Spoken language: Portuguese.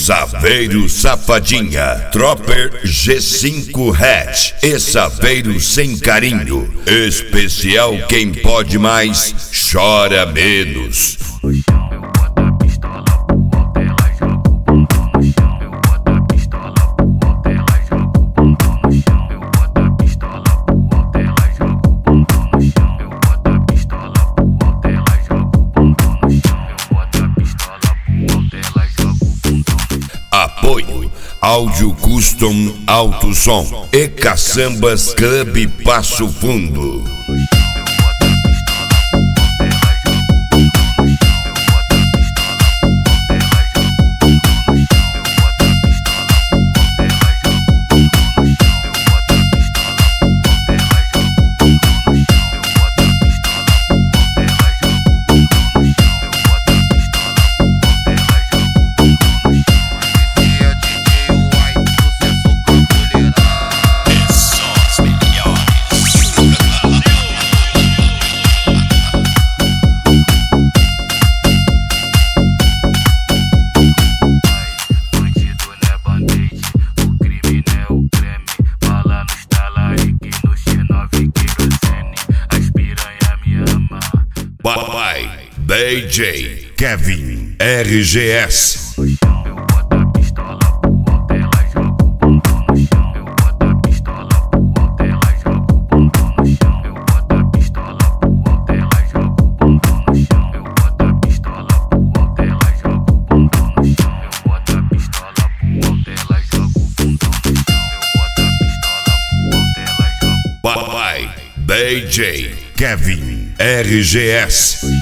Saveiro Safadinha, Tropper G5 Hatch e Saveiro Sem Carinho. Especial quem pode mais, chora menos. Apoio Áudio Custom Alto Som e Caçambas Clube Passo Fundo. Papai DJ Kevin RGS. Papai DJ Kevin RGS.